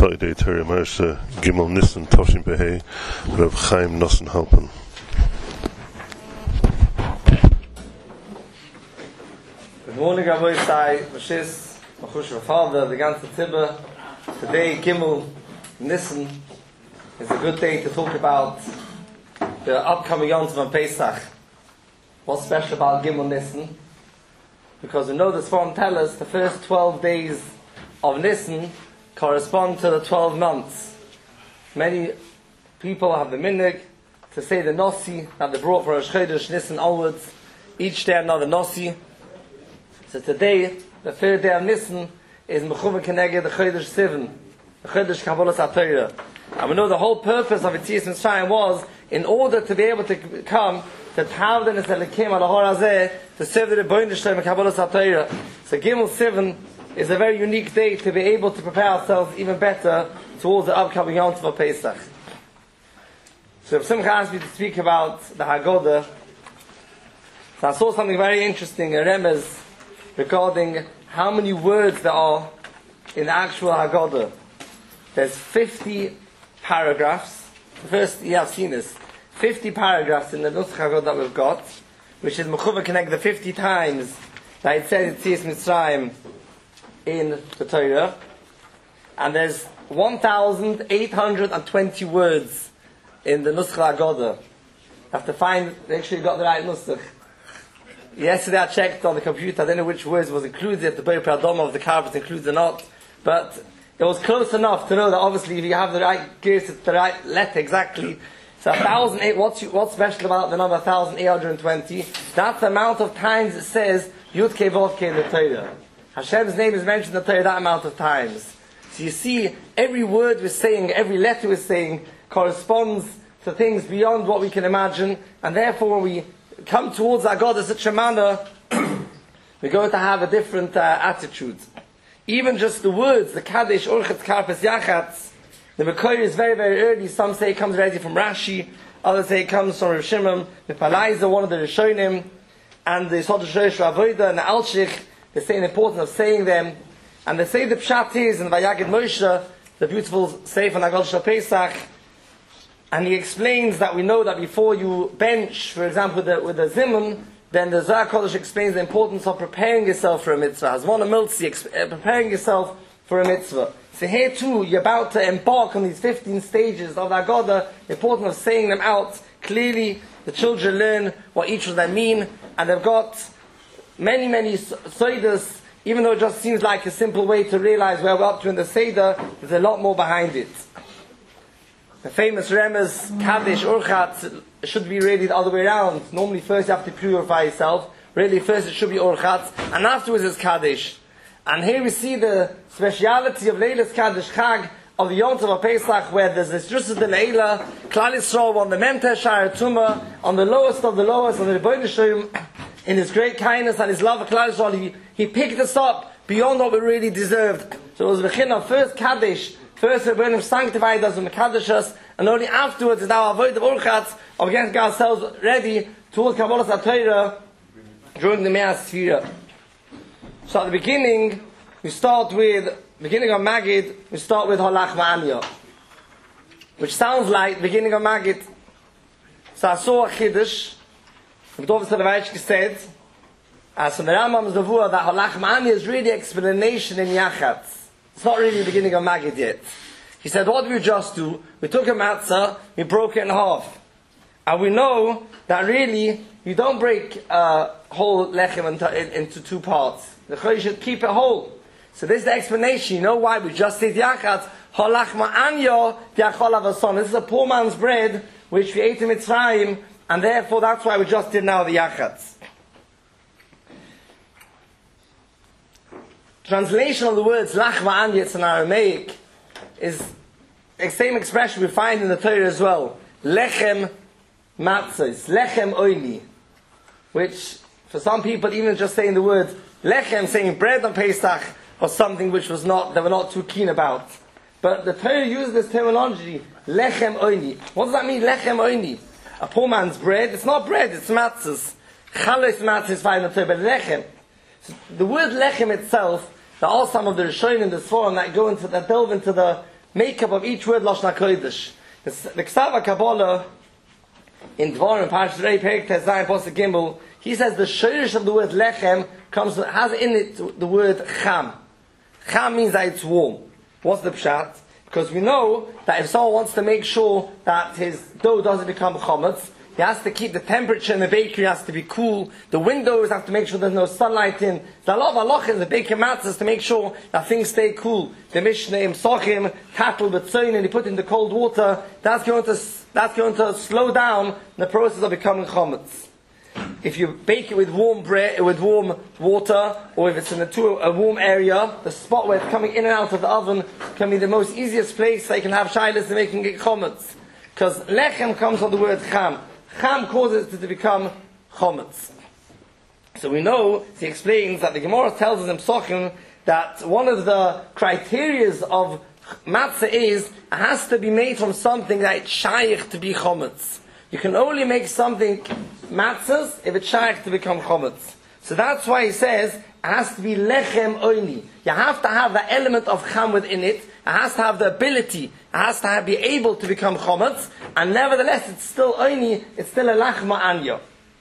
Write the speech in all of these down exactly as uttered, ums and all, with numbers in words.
Friday Terry Marsa Gimel Nissen Toshin Behei Rav Chaim Nosson Halpen. Good morning, Rabbi Sai, Mashis, Machush Father, the ganze Tibbe. Today, Gimel Nissen is a good day to talk about the upcoming Yom Tov and Pesach. What's special about Gimel Nissen? Because we know the Sforim tell us the first twelve days of Nissen correspond to the twelve months. Many people have the minhag to say the Nossi that they brought for Rosh Chodesh Nissen onwards, each day another Nossi. So today, the third day of Nissen, is Mechuva Keneged the Chodesh Sivan, the Chodesh Kabbalas HaTorah. And we know the whole purpose of Yetzias Mitzrayim was in order to be able to come to Tavden es Elikim al Hor Hazeh to serve the Rebbeinu Shalom Kabbalas HaTorah. So Gimel Sivan is a very unique day to be able to prepare ourselves even better towards the upcoming Yom Tov Pesach. So if Simcha asked me to speak about the Haggadah, so I saw something very interesting, a remez, regarding how many words there are in the actual Haggadah. There's fifty paragraphs. First, you have seen this. fifty paragraphs in the Nusach Haggadah that we've got, which is Mechuva Connect the fifty times that it says Yetzias Mitzrayim in the Torah. And there's one thousand eight hundred twenty words in the Nusach Haggadah. You have to find, make sure you got the right Nusach. Yesterday I checked on the computer, I don't know which words was included, the Beir Pradom of the carpet includes or not, but it was close enough to know that obviously if you have the right gears, the right letter exactly. So one thousand eight, what's, what's special about the number one thousand eight hundred twenty? That's the amount of times it says Yud Kei Vav Kei in the Torah. Hashem's name is mentioned in the Torah that amount of times. So you see, every word we're saying, every letter we're saying, corresponds to things beyond what we can imagine, and therefore when we come towards our God in such a manner, we're going to have a different uh, attitude. Even just the words, the Kaddish, Urchatz, Karpes, Yachatz, the Mekoyer is very, very early. Some say it comes already from Rashi, others say it comes from Rav Shimon, the Palaiza, one of the Rishonim, and the Sodesh Rosh Avodah, and the Alshich. They say the importance of saying them, and they say the Pshat is in Vayagid Moshe, the beautiful Sefer Haggadah Shel Pesach, and he explains that we know that before you bench, for example, with the, with the Zimun, then the Zohar Kodesh explains the importance of preparing yourself for a mitzvah. As one Miltzi, preparing yourself for a mitzvah. So here too, you're about to embark on these fifteen stages of the Haggadah, the importance of saying them out. Clearly, the children learn what each of them mean, and they've got many, many Seidas, even though it just seems like a simple way to realize where we're up to in the Seder, there's a lot more behind it. The famous Remez, Kaddish, Urchatz, should be really the other way around. Normally first you have to purify yourself. Really first it should be Urchatz, and afterwards it's Kaddish. And here we see the speciality of Leilas Kaddish Chag, of the Yom Tov Pesach, where there's this Drusus de Leila, Klal Yisrael on the Memter Sha'ar Tumah, on the lowest of the lowest, on the Rebbeinu Shalom, in his great kindness and his love of Klal Yisrael, he, he picked us up beyond what we really deserved. So it was the Bechina, first Kaddish, first Rebbeinu sanctified us and Mekadosh us, and only afterwards is our avoid of Urchatz, of getting ourselves ready towards Kabbalas HaTorah during the Mea Sefira. So at the beginning, we start with, beginning of Magid, we start with Halach Ma'anya, which sounds like the beginning of Magid. So I saw a Chiddush, the Dov Soloveitchik said, as from the Rambam's Nevuah, that Halach Ma'anya is really explanation in Yachatz. It's not really the beginning of Magid yet. He said, what did we just do? We took a matzah, we broke it in half. And we know that really, you don't break a whole lechem into, into two parts. The Chodesh should keep it whole. So this is the explanation. You know why we just said Yachatz? Halach ma'anyo diachol avason. This is a poor man's bread, which we ate in Mitzrayim, and therefore that's why we just did now the Yachatz. Translation of the words lach ma'anya in Aramaic is the same expression we find in the Torah as well. Lechem matzos, lechem oili, which for some people even just saying the word lechem, saying bread on Pesach, was something which was not, they were not too keen about. But the Torah uses this terminology, lechem oili. What does that mean, lechem oili? A poor man's bread, it's not bread, it's matzos. Chalos matzos is fine in the Torah, but lechem. So the word lechem itself, there are some of the Rishonim in this forum that go into, that delve into the makeup of each word Lashon HaKodesh. The, the Ksava Kabbalah in Dvarim, Parashat Rei, Perek Tezayin, Pasuk Gimel, he says the shirish of the word lechem comes has in it the word cham. Cham means that it's warm. What's the pshat? Because we know that if someone wants to make sure that his dough doesn't become chometz, he has to keep the temperature in the bakery has to be cool. The windows have to make sure there's no sunlight in. There's a lot of halachas in the baking matzahs to make sure that things stay cool. The Mishnah in Sochim, tatl b'tzoyin, and he put in the cold water. That's going to that's going to slow down the process of becoming chometz. If you bake it with warm bread, with warm water, or if it's in a, too, a warm area, the spot where it's coming in and out of the oven can be the most easiest place that you can have shilas and making it chometz. Because lechem comes from the word cham. Cham causes it to become chometz. So we know, he explains that the Gemara tells us in Psochim that one of the criterias of matzah is it has to be made from something that it's shaykh to be chometz. You can only make something matzahs if it's shaykh to become chometz. So that's why he says it has to be lechem only. You have to have the element of cham within it. It has to have the ability. It has to have, be able to become chometz. And nevertheless, it's still only, it's still a lachma anya.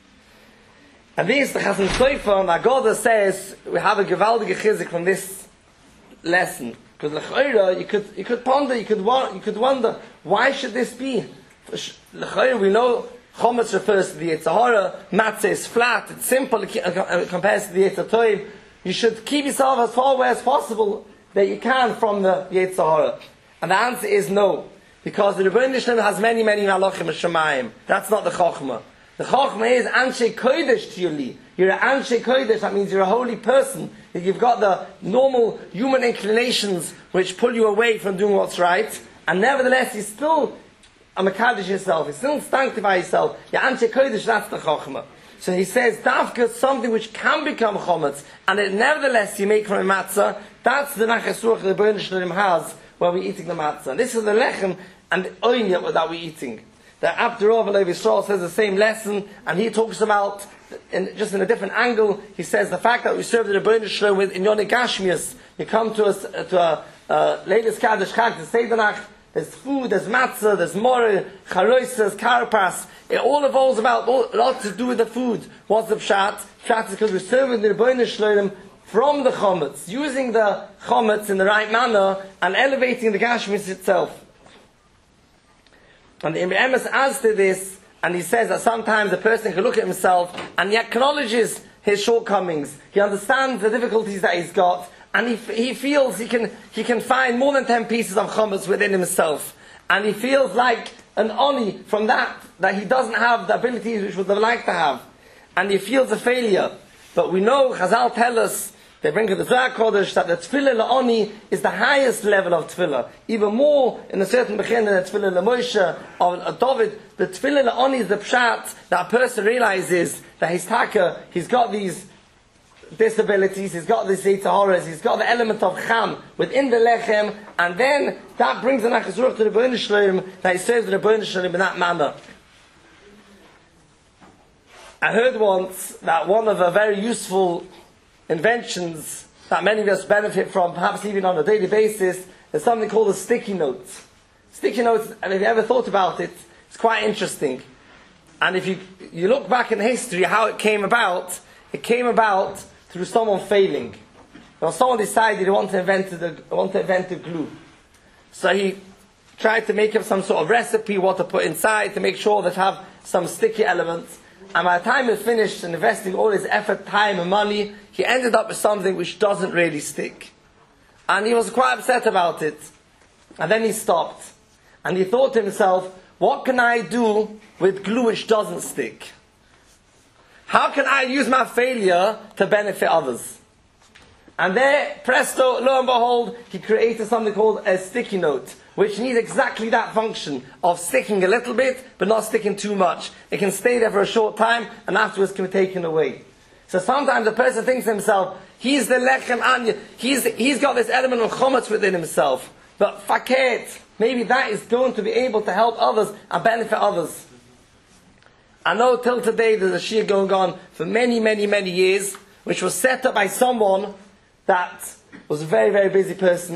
And this, the Chasam Sofer, and Agoda says, we have a gewaldige chizik from this lesson. Because l'chayra, you could, you could ponder, you could, you could wonder, why should this be? L'chayra, we know chometz refers to the Yetzer Hara, matzah is flat, it's simple, it compares to the Yetzer Tov. You should keep yourself as far away as possible that you can from the Yetzer Hara. And the answer is no. Because the Rebbeinu Shlem has many, many malachim Shemayim. That's not the Chochmah. The Chochmah is Anshe Kodesh Tiyuli. You're an Anshe Kodesh, that means you're a holy person. You've got the normal human inclinations which pull you away from doing what's right. And nevertheless, you still a Mekadosh yourself. You still sanctify yourself. You're Anshe Kodesh, that's the Chochmah. So he says, Dafka, something which can become chometz, and it nevertheless you make from a matzah, that's the Nachas Ruach the Rebbeinu Shlem has when we're eating the matzah. And this is the lechem and the oinyah that we're eating. The Abdur Rav Levi Yisrael says the same lesson, and he talks about, in, just in a different angle, he says the fact that we serve the Rebbeinu Shlem with in Yonei Gashmias, you come to a, to a uh, Leilis Kaddish Chag, to say the Nach, there's food, there's matzah, there's moreh, charoises, karpas. It all evolves about all, a lot to do with the food. What's the pshat? Pshat is because we're serving the Rebbeinu Shlem from the chometz, using the chometz in the right manner and elevating the gashmis itself. And the Imre Emes adds to this, and he says that sometimes a person can look at himself and he acknowledges his shortcomings. He understands the difficulties that he's got, and he he feels he can he can find more than ten pieces of chometz within himself, and he feels like an oni from that that he doesn't have the abilities which would have liked to have, and he feels a failure. But we know Chazal tell us, they bring to the Zohar Kodesh, that the tefillah la'oni is the highest level of tefillah, even more in a certain bechin than the tefillah la'Moshe or David. The tefillah la'oni is the pshat that a person realizes that his taka, he's got these disabilities, he's got these Yetzer Haras, he's got the element of cham within the lechem, and then that brings the Nachas Ruach to the Rebbeinu Shlem, that he serves the Rebbeinu Shlem in that manner. I heard once that one of the very useful inventions that many of us benefit from, perhaps even on a daily basis, is something called a sticky note. Sticky notes, and if you ever thought about it, it's quite interesting. And if you you look back in history how it came about, it came about through someone failing. Now someone decided he wanted to invent the want to invent a glue. So he tried to make up some sort of recipe, what to put inside to make sure that have some sticky elements. And by the time he finished investing all his effort, time and money, he ended up with something which doesn't really stick. And he was quite upset about it. And then he stopped. And he thought to himself, what can I do with glue which doesn't stick? How can I use my failure to benefit others? And there, presto, lo and behold, he created something called a sticky note, which needs exactly that function of sticking a little bit, but not sticking too much. It can stay there for a short time, and afterwards can be taken away. So sometimes a person thinks to himself, he's the lechem anya, he's, he's got this element of chometz within himself. But faket, maybe that is going to be able to help others and benefit others. I know till today there's a shir going on for many, many, many years, which was set up by someone that was a very, very busy person,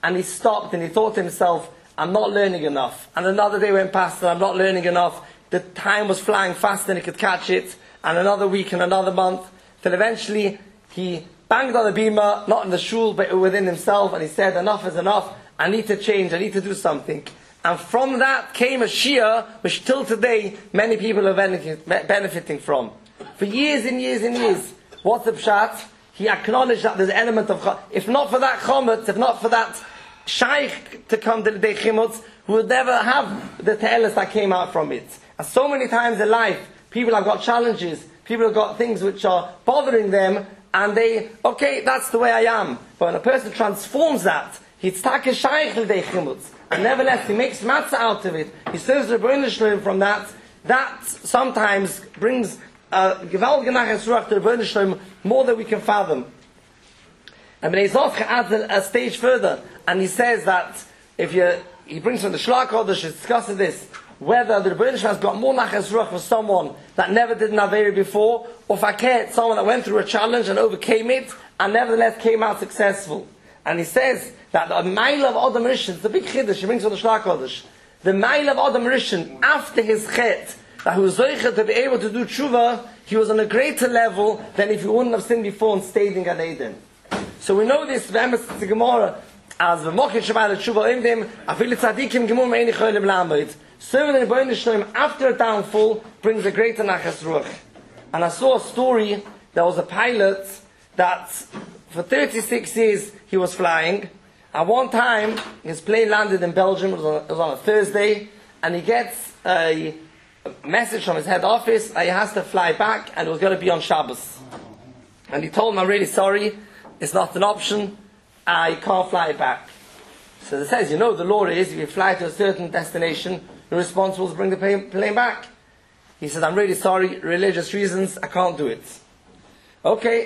and he stopped and he thought to himself, I'm not learning enough. And another day went past and I'm not learning enough. The time was flying faster than he could catch it. And another week and another month. Till eventually he banged on the bima, not in the shul, but within himself. And he said, enough is enough. I need to change. I need to do something. And from that came a shia, which till today many people are benefiting from. For years and years and years. What's the pshat? He acknowledged that there's an element of chometz. If not for that chometz, if not for that shaykh to come to the day chimutz, we would never have the te'elis that came out from it. And so many times in life, people have got challenges, people have got things which are bothering them, and they, okay, that's the way I am. But when a person transforms that, he's tak a shaykh the day chimutz, and nevertheless he makes matzah out of it, he serves the Rebbeinu Shalom from that, that sometimes brings a gewaltige nachas ruach to the Rebbeinu Shalom more than we can fathom. And Bnei Zoch adds a, a stage further, and he says that if you, he brings from the Shlach Kodesh, he discusses this, whether the Rebbeinu Shalom has got more nachas ruach for someone that never did an Aveira before, or fakir, someone that went through a challenge and overcame it, and nevertheless came out successful. And he says that the mile of Adam Rishon, the big chiddush, he brings from the Shlach Kodesh, the mile of Adam Rishon, after his chet, that he was zoicha to be able to do tshuva, he was on a greater level than if he wouldn't have sinned before and stayed in Gan Eden. So we know this, v'emes to Gemara, as v'mochet shavai l'tshuva imdim, afil tzadikim gemur me'eni choylem lamed. Serving the Rebbeinu Shalom after a downfall brings a greater nachas ruach. And I saw a story, there was a pilot that for thirty-six years he was flying. At one time, his plane landed in Belgium, it was on, it was on a Thursday, and he gets a message from his head office that he has to fly back and it was going to be on Shabbos. And he told him, I'm really sorry, it's not an option, I can't fly back. So it says, you know, the law is if you fly to a certain destination, you're responsible to bring the plane, plane back. He said, I'm really sorry, religious reasons, I can't do it. Okay,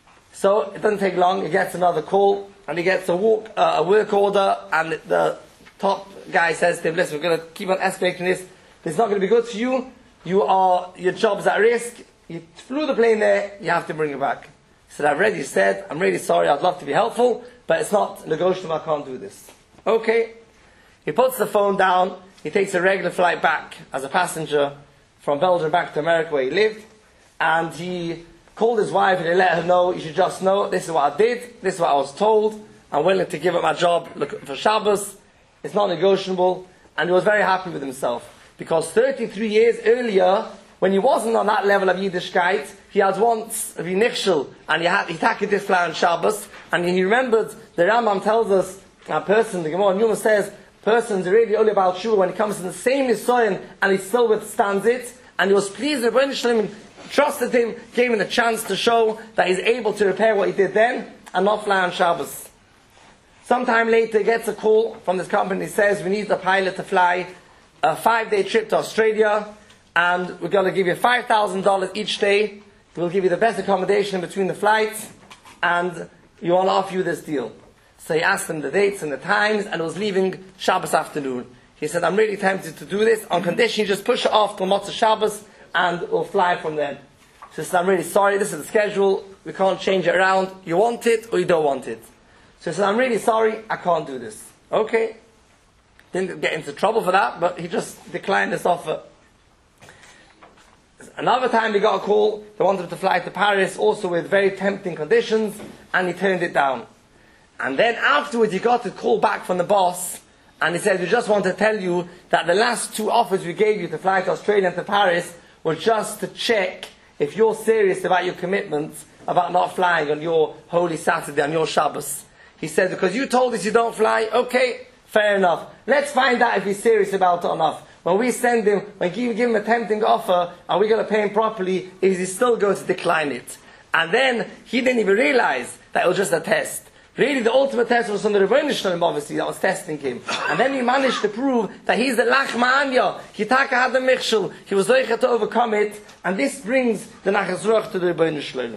so it doesn't take long, he gets another call, and he gets a, walk, uh, a work order, and the top guy says to him, listen, we're going to keep on escalating this, it's not going to be good for you, you are, your job's at risk, you flew the plane there, you have to bring it back. He said, I've already said, I'm really sorry, I'd love to be helpful, but it's not negotiable, I can't do this. Okay, he puts the phone down, he takes a regular flight back as a passenger from Belgium back to America where he lived, and he called his wife and he let her know, you should just know, this is what I did, this is what I was told, I'm willing to give up my job look, for Shabbos, it's not negotiable, and he was very happy with himself. Because thirty-three years earlier, when he wasn't on that level of Yiddishkeit, he had once been nichshel, and he had he tackled this fly on Shabbos, and he remembered, the Rambam tells us, a person, the Gemara Numa says, person's really only about Shua when he comes to the same Nisoyan, and he still withstands it, and he was pleased that Rebbeinu Shalom trusted him, gave him the chance to show that he's able to repair what he did then, and not fly on Shabbos. Sometime later, he gets a call from this company, he says, we need the pilot to fly a five-day trip to Australia, and we're going to give you five thousand dollars each day. We'll give you the best accommodation between the flights, and we want to offer you this deal. So he asked them the dates and the times, and it was leaving Shabbos afternoon. He said, I'm really tempted to do this, on condition you just push it off till Motzei Shabbos, and we'll fly from there. So he said, I'm really sorry, this is the schedule, we can't change it around, you want it or you don't want it. So he said, I'm really sorry, I can't do this. Okay. Didn't get into trouble for that, but he just declined this offer. Another time he got a call, they wanted him to fly to Paris, also with very tempting conditions, and he turned it down. And then afterwards he got a call back from the boss, and he said, we just want to tell you that the last two offers we gave you to fly to Australia and to Paris were just to check if you're serious about your commitments about not flying on your Holy Saturday, on your Shabbos. He said, because you told us you don't fly, okay, fair enough. Let's find out if he's serious about it or not. When we send him, when we give him a tempting offer, are we going to pay him properly? Is he still going to decline it? And then he didn't even realize that it was just a test. Really, the ultimate test was from the Rebbeinu Shalom, obviously, that was testing him. And then he managed to prove that he's the Lachma Anya. He taka had the Michshel. He was able to overcome it. And this brings the Nachas Ruach to the Rebbeinu Shalom.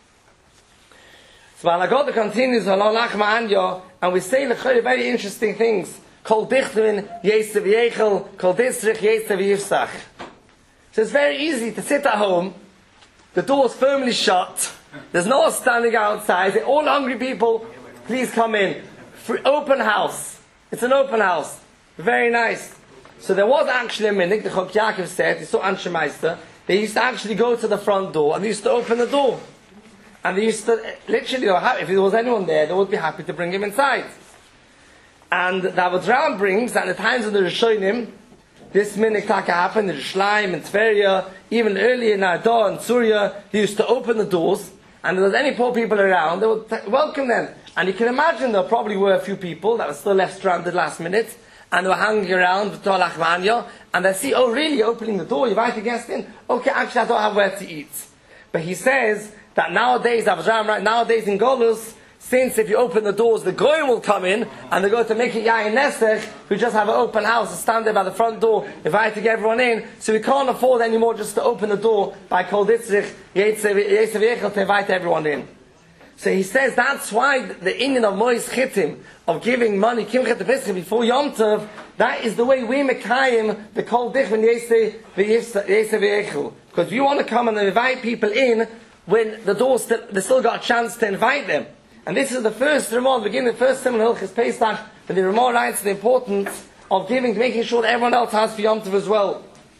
So Malagoda continues on Lachma Anya, and we say very interesting things. Kol Dichtlin Yesev Yechel, Kol Districh Yesev Yifsach. So it's very easy to sit at home, the door's firmly shut, there's no one standing outside, they're all hungry people, please come in. free, open house. It's an open house. Very nice. So there was actually a minute, the Chok Yaakov said, he saw Anshe Meister, they used to actually go to the front door and they used to open the door. And they used to, literally, if there was anyone there, they would be happy to bring him inside. And the Avodram brings, at the times of the Rishonim, this minute taka happened in Shleim and Tveria, even earlier in Ardor and Surya, he used to open the doors, and if there was any poor people around, they would t- welcome them. And you can imagine there probably were a few people that were still left stranded last minute, and they were hanging around with Tol Achmanya, and they see, oh really, opening the door, you invite a guest in? Okay, actually I don't have where to eat. But he says that nowadays, Avraham, right, nowadays in Golus, since if you open the doors, the Goyim will come in, and they go to make it Yain Nesech, we just have an open house and stand there by the front door, inviting everyone in, so we can't afford anymore just to open the door by Kol Ditzrich, Yetzev Yechel, to invite everyone in. So he says that's why the Indian of Mois Chitim, of giving money, Kimchet Pesach before Yom Tov, that is the way we Mekayim, the Kol Dich, when Yetzev Yechel. Because we want to come and invite people in when the doors still, they still got a chance to invite them. And this is the first Ramah, beginning the first Simon Hilchis Pesach, when the Ramah writes the importance of giving, making sure that everyone else has for Yom Tov as well.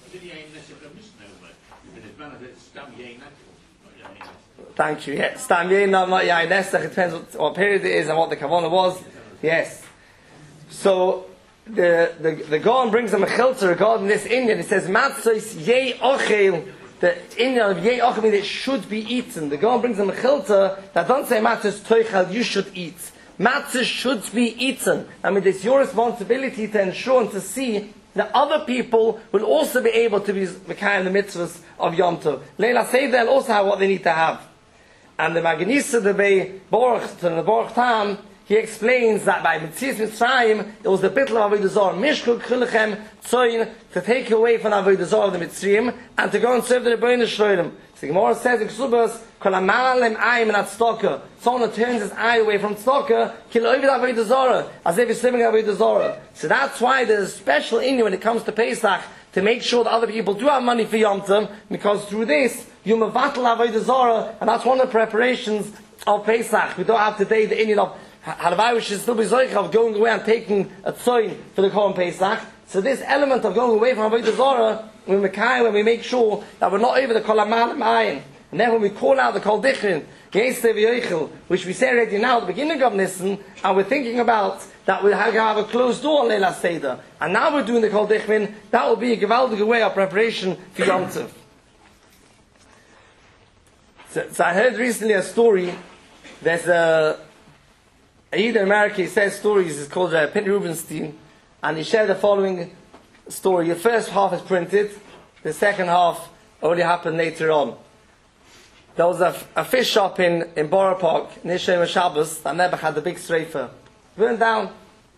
Thank you. Yes, Stam Yein, not Yain Nesach. It depends what, what period it is and what the Kavanah was. Yes. So the the the Gaon brings a mechilta regarding this Indian. It says Matzos Yei Ochel. The Indian of Yei Ochel means it should be eaten. The Gaon brings a mechilta that don't say Matzos Toichel. You should eat. Matzos should be eaten. I mean, it's your responsibility to ensure and to see that other people will also be able to be Mekayim the mitzvahs of Yom Tov. Leila say they'll also have what they need to have. And the Magnisa, the Bei Baruch, to the Baruch Tam, he explains that by Mitzias Mitzrayim, it was the Bittul of Avodah Zarah, Mishkul Chilechem Tzoyin, to take away from Avodah Zarah of the Mitzrayim, and to go and serve the Rebbeinu Shloim. So the Gemara says in Ksubas, Kol Amalem Ayim and Tzedakah. Someone who turns his eye away from Tzedakah, Kil Ovid Avodah Zarah, as if he's living Avodah Zarah. So that's why there's a special inyan when it comes to Pesach, to make sure that other people do have money for Yom Tov, because through this, you mevatel Avodah Zarah, and that's one of the preparations of Pesach. We don't have today the inyan of Halavai, we should still be zoich of going away and taking a tzoyin for the Korban Pesach. So this element of going away from Avodah Zarah, when we when we make sure that we're not over the Kol Amalem Ayin, and then when we call out the Kol Dichrin, Yetzev Yechel, which we say already now at the beginning of Nisan, and we're thinking about that we have, have a closed door on Leila Seder, and now we're doing the Kol Dichrin, that will be a gewaldige way of preparation for Yom Tov. So, so I heard recently a story. There's a a Yid in America, he says stories, it's called uh, Pitney Rubenstein, and he shared the following story. The first half is printed, the second half only happened later on. There was a, a fish shop in, in Borough Park, near Shem Shabbos, that never had the big streifer. Burned down.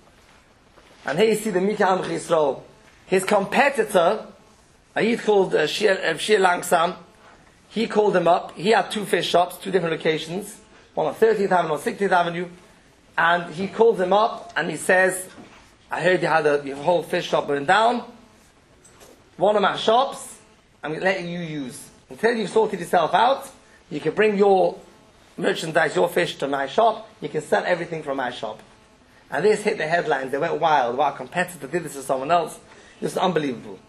And here you see the Mika Amch Yisrael. His competitor, a Yid called uh, Shir, uh, Shir Langsam, he called him up. He had two fish shops, two different locations, one on thirtieth Avenue, on sixtieth Avenue. And he called him up and he says, I heard you had a your whole fish shop burned down. One of my shops, I'm letting you use. Until you've sorted yourself out, you can bring your merchandise, your fish to my shop. You can sell everything from my shop. And this hit the headlines. They went wild. Wow, a competitor did this to someone else. This is unbelievable.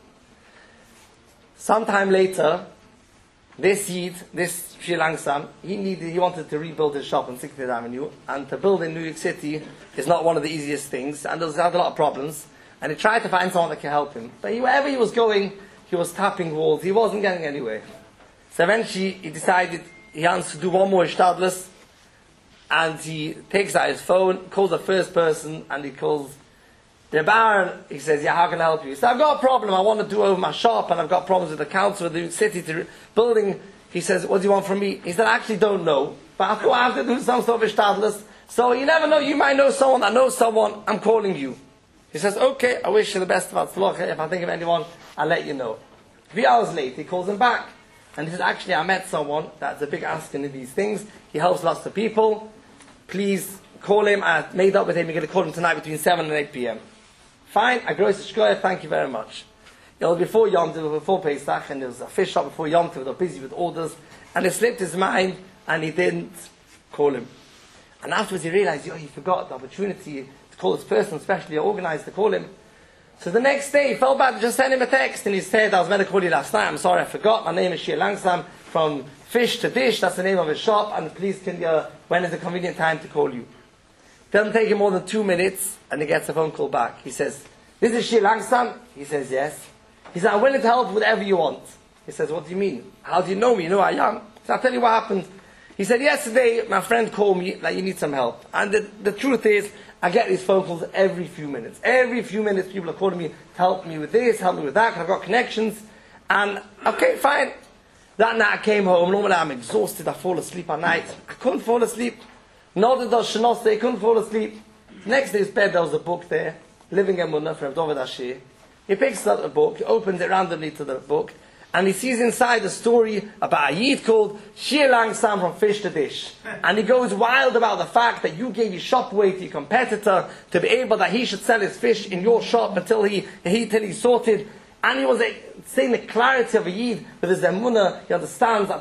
Sometime later, this Yid, this Shir Langsam, he needed, he wanted to rebuild his shop on sixtieth Avenue, and to build in New York City is not one of the easiest things, and there's had a lot of problems, and he tried to find someone that could help him. But he, wherever he was going, he was tapping walls, he wasn't getting anywhere. So eventually, he decided he wants to do one more Ishtadlis, and he takes out his phone, calls the first person, and he calls the Baron. He says, yeah, how can I help you? He says, I've got a problem, I want to do over my shop, and I've got problems with the council, with the city to building. He says, what do you want from me? He said, I actually don't know, but I thought I have to do some sort of Ishtadlis. So you never know, you might know someone that knows someone, I'm calling you. He says, okay, I wish you the best of Hatzlacha. If I think of anyone, I'll let you know. Three hours later, he calls him back. And he says, actually, I met someone that's a big asking in these things. He helps lots of people. Please call him. I made up with him. You're going to call him tonight between seven and eight p.m. Fine, I gross the shkoya, thank you very much. It was before Yom Tov, before Pesach, and there was a fish shop before Yom Tov. They were busy with orders. And it slipped his mind, and he didn't call him. And afterwards he realized, oh, he forgot the opportunity to call this person, especially organized to call him. So the next day he felt bad to just send him a text, and he said, I was meant to call you last night, I'm sorry I forgot, my name is Shir Langsam, from Fish to Dish, that's the name of his shop, and please can you, when is a convenient time to call you? Doesn't take him more than two minutes, and he gets a phone call back. He says, this is Shir Langsam? He says, yes. He said, I'm willing to help with whatever you want. He says, what do you mean? How do you know me? You know I am. He said, I'll tell you what happened. He said, yesterday my friend called me that you need some help. And the, the truth is, I get these phone calls every few minutes. Every few minutes people are calling me to help me with this, help me with that, because I've got connections. And, okay, fine. That night I came home. Normally I'm exhausted. I fall asleep at night. I couldn't fall asleep. Nor did Shanos say, I couldn't fall asleep. Next day's bed, there was a book there, Living Emunah from David Ashir. He picks up the book, he opens it randomly to the book, and he sees inside a story about a Yid called Shir Langsam from Fish to Dish. And he goes wild about the fact that you gave your shop away to your competitor to be able that he should sell his fish in your shop until he, he, till he sorted. And he was uh, saying the clarity of a Yid with his emunah. He understands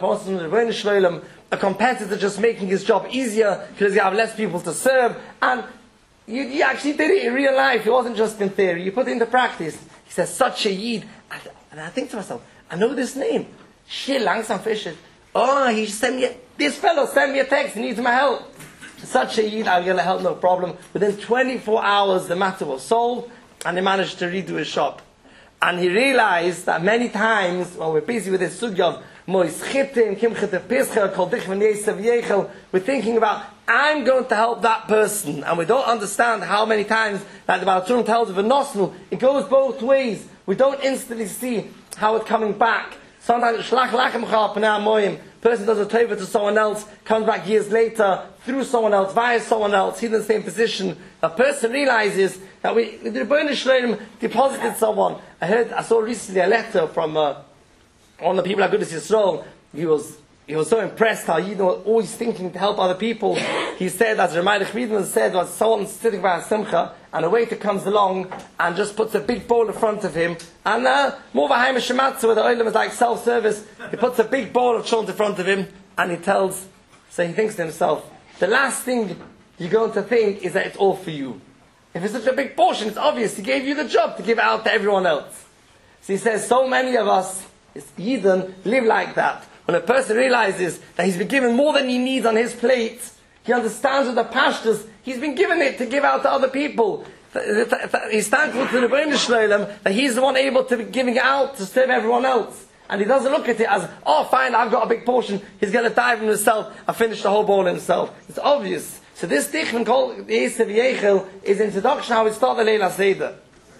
that a competitor just making his job easier because you have less people to serve. And you, you actually did it in real life. It wasn't just in theory. You put it into practice. He says, such a Yid. And, and I think to myself, I know this name. Shir Langsam Fisher. Oh, he sent me, a, this fellow sent me a text. He needs my help. Such a Yid, I'll get help, no problem. Within twenty-four hours, the matter was solved, and he managed to redo his shop. And he realized that many times, when we're busy with this sugya of Mois Chitim, Kim Chitev Pischa, Kol Dich Van Yesev Yechel, we're thinking about, I'm going to help that person. And we don't understand how many times, like the Baal Turim tells of a Nosnu, it goes both ways. We don't instantly see how it's coming back. Sometimes, Shlach Lachem Chal Pnei Moyim, person does a tova to someone else, comes back years later, through someone else, via someone else, he's in the same position. A person realizes that we, the Rebbeinu Shloim deposited someone. I heard, I saw recently a letter from uh, one of the people at Goodness Yisrael. He was, he was so impressed how he was always thinking to help other people. He said, as Ramai Friedman said, was someone sitting by a simcha, and a waiter comes along and just puts a big bowl in front of him, and uh, more behind a shematza where the oilam is like self-service. He puts a big bowl of chont in front of him, and he tells, so he thinks to himself, the last thing you're going to think is that it's all for you. If it's such a big portion, it's obvious he gave you the job to give out to everyone else. So he says, so many of us, Yidden, live like that. When a person realizes that he's been given more than he needs on his plate, he understands with the pashtus, he's been given it to give out to other people. He's thankful to the Rebbeinu Shloim that he's the one able to be giving it out to serve everyone else. And he doesn't look at it as, oh fine, I've got a big portion, he's going to dive in himself and finish the whole bowl himself. It's obvious. So this Tichon called Yesev Yechel is introduction how we start the Leila Seder.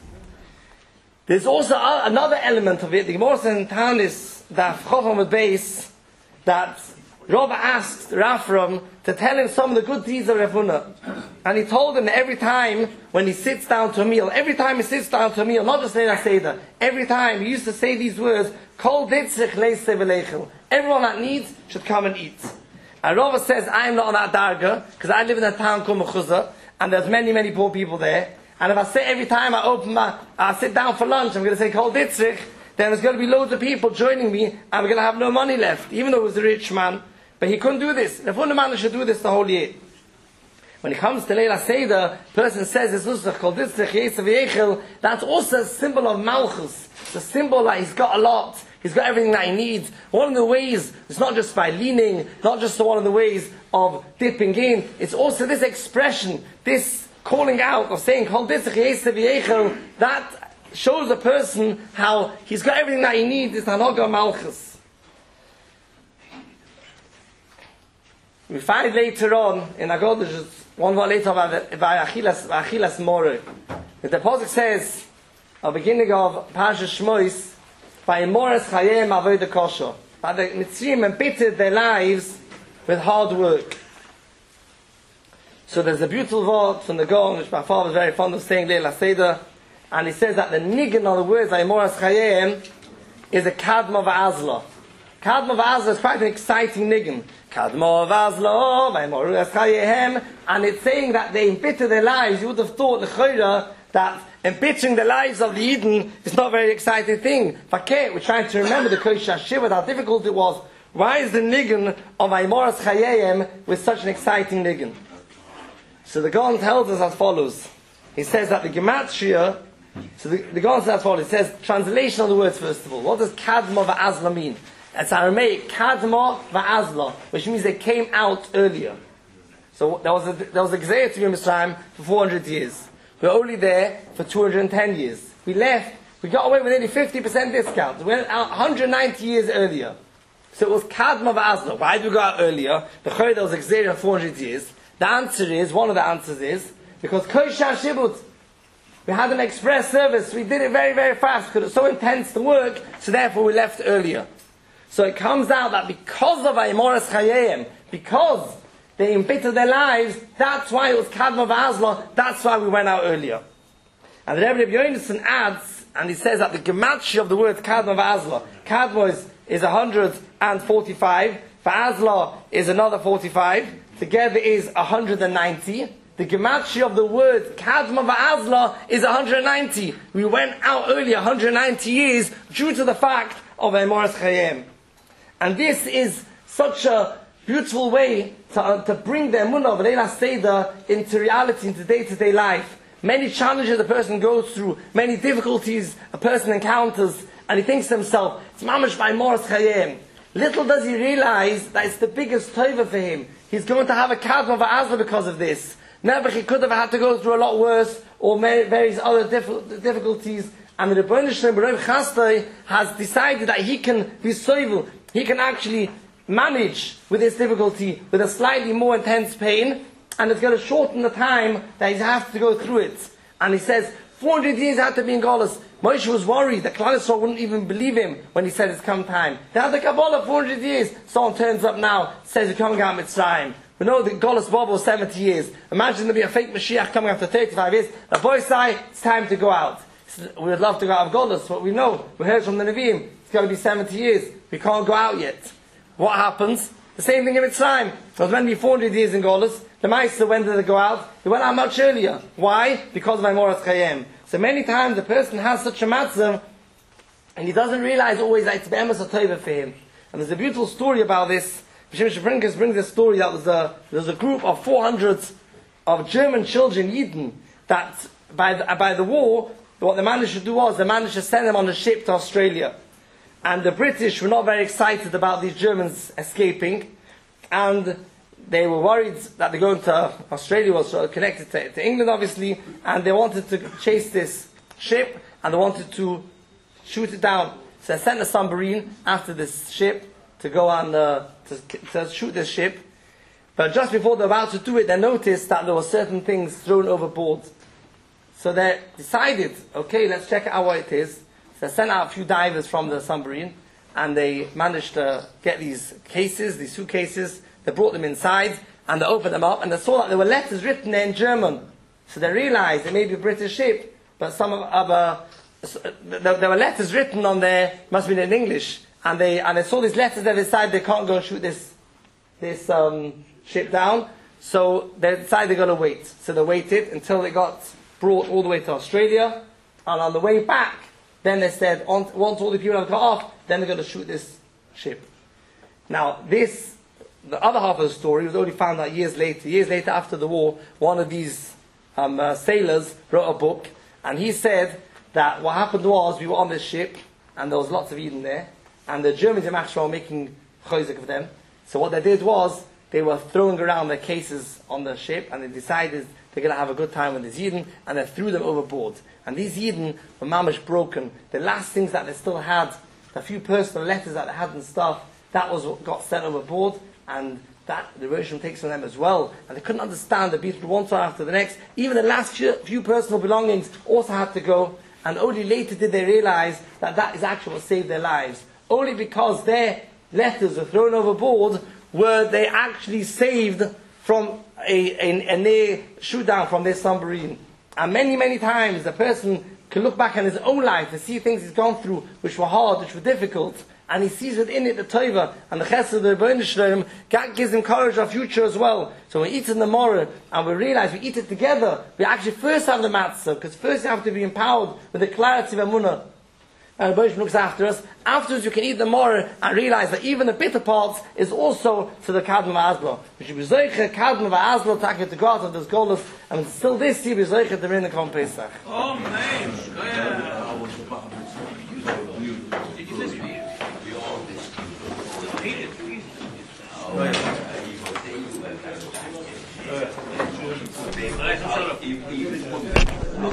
There's also a, another element of it. The Gemara says in Tanis, that Chofam at base, that Rava asked Rafram to tell him some of the good deeds of Rav Huna. And he told him that every time when he sits down to a meal, every time he sits down to a meal, not just Leila Seder, every time he used to say these words, Kol ditzich leisev elechel. Everyone that needs should come and eat. And Rava says, I am not on that darga, because I live in a town called Mechuzah, and there's many, many poor people there. And if I say every time I open my, I sit down for lunch, I'm going to say Kol ditzich, then there's going to be loads of people joining me, and we're going to have no money left, even though he was a rich man. But he couldn't do this. Rav Huna managed to do this the whole year. When it comes to Leila Seder, person says it's Nusach Kol Ditzich Yesev Yechel, that's also a symbol of Malchus. It's a symbol that he's got a lot. He's got everything that he needs. One of the ways, it's not just by leaning, not just one of the ways of dipping in, it's also this expression, this calling out of saying Kol Ditzich Yesev Yechel, that shows a person how he's got everything that he needs. It's Hanoga Malchus. We find later on in Agodah, one more later by Achilas Achilas More. The Pasuk says, at the beginning of Parashas Shmois, by Moras Chayim Avodah Kosher, that the Mitzrayim embittered their lives with hard work. So there's a beautiful word from the Gaon, which my father was very fond of saying, Leila Seder, and he says that the niggin of the words by Moras Chayim is a Kadma V'Azla. Kadma V'Azla is quite an exciting niggin. Kadma V'Azla, by Moras Chayim, and it's saying that they embitter their lives. You would have thought, the Chayra, that embittering the lives of the Eden is not a very exciting thing. Fakeh, we're trying to remember the Kodesh HaShivat, how difficult it was. Why is the niggin of Aimoras Chayim with such an exciting niggin? So the Gaon tells us as follows. He says that the Gematria, so the, the Gaon says as follows. He says, translation of the words first of all. What does Kadma va'azla mean? It's Aramaic, Kadma va'azla, which means they came out earlier. So there was a, there was a Gzeir to be in Mitzrayim for four hundred years. We were only there for two hundred ten years. We left, we got away with nearly fifty percent discount. We went out one hundred ninety years earlier. So it was Kadma va'azla. Why did we go out earlier? The Chayr, there was a Gzeir of four hundred years. The answer is, one of the answers is, because Koshar Shibut, we had an express service, we did it very, very fast, because it was so intense to work, so therefore we left earlier. So it comes out that because of Aimoras Chayayim, because they embittered their lives, that's why it was Kadma va'azla, that's why we went out earlier. And the Rebbe Yonason adds, and he says that the gematria of the word Kadma va'azla, Kadma is, is one hundred forty-five, va'azla is another forty-five, together is one hundred ninety. The gematria of the word Kadma va'azla is one hundred ninety. We went out earlier one hundred ninety years due to the fact of Aimoras Chayayim. And this is such a beautiful way to, uh, to bring the emunah of Leila Seder into reality, into day-to-day life. Many challenges a person goes through, many difficulties a person encounters, and he thinks to himself, it's mamash by Aimoras Chayayim. Little does he realize that it's the biggest tova for him. He's going to have a Kadma va'azla because of this. Never, he could have had to go through a lot worse, or various other difficulties. And the Rebbeinu Shalom B'Rov Chasdai has decided that he can be soivel. He can actually manage with this difficulty with a slightly more intense pain, and it's going to shorten the time that he has to go through it. And he says, four hundred years had to be in Golos. Moshe was worried that Klal Yisrael wouldn't even believe him when he said it's come time. They had the Kabbalah four hundred years. Someone turns up now, says you're coming out Mitzrayim. We know the Golos Bob was seventy years. Imagine there be a fake Mashiach coming after thirty-five years. The boy say, it's time to go out. We would love to go out of Golos, but we know, we heard from the Nevi'im, it's going to be seventy years. We can't go out yet. What happens? The same thing in Mitzrayim. It was meant to be four hundred years in Golos. The Meister, when did they go out? They went out much earlier. Why? Because of Aimoras Chayayim. So many times the person has such a matzav, and he doesn't realize always that it's be'emes a tova for him. And there's a beautiful story about this. B'Shem Shebrinkus brings a story that was a, there was a group of four hundred of German children, Yidden, that by the, by the war, what they managed to do was, they managed to send them on a ship to Australia. And the British were not very excited about these Germans escaping, and they were worried that they're going to Australia, was connected to, to England obviously, and they wanted to chase this ship, and they wanted to shoot it down. So they sent a submarine after this ship to go on uh, to, to shoot this ship. But just before they're about to do it, they noticed that there were certain things thrown overboard. So they decided, okay, let's check out what it is. So they sent out a few divers from the submarine, and they managed to get these cases, these suitcases. They brought them inside, and they opened them up, and they saw that there were letters written there in German. So they realized it may be a British ship, but some of other, there were letters written on there, must have been in English, and they and they saw these letters. They decided they can't go and shoot this this um, ship down, so they decided they're going to wait. So they waited until it got brought all the way to Australia, and on the way back, then they said, once all the people have got off, then they're going to shoot this ship. Now, this, the other half of the story was only found out years later. Years later, after the war, one of these um, uh, sailors wrote a book, and he said that what happened was, we were on this ship, and there was lots of Eden there, and the Germans in Machshma were making chayzik of them. So what they did was, they were throwing around their cases on the ship, and they decided they're going to have a good time with these Yidden, and they threw them overboard. And these Yidden were mamish broken. The last things that they still had, the few personal letters that they had and stuff, that was what got sent overboard, and that the version takes from them as well. And they couldn't understand the beating one side after the next. Even the last few, few personal belongings also had to go, and only later did they realize that that is actually what saved their lives. Only because their letters were thrown overboard were they actually saved from a, a, a near shoot down from their submarine. And many, many times the person can look back on his own life and see things he's gone through which were hard, which were difficult, and he sees within it the tova and the chesed of the Rebbeinu Shalom. God gives him courage of future as well. So we eat in the morning and we realize we eat it together. We actually first have the matzah, because first you have to be empowered with the clarity of emunah. and the Boish looks after us. Afterwards, you can eat the more and realize that even the bitter parts is also to the Kadma V'Azlo. We should be Zoiche, Kadma V'Azlo, take it to God of this Golus, and still this year be Zoiche the Rinna Kom Pesach. Oh, man. Oh, yeah.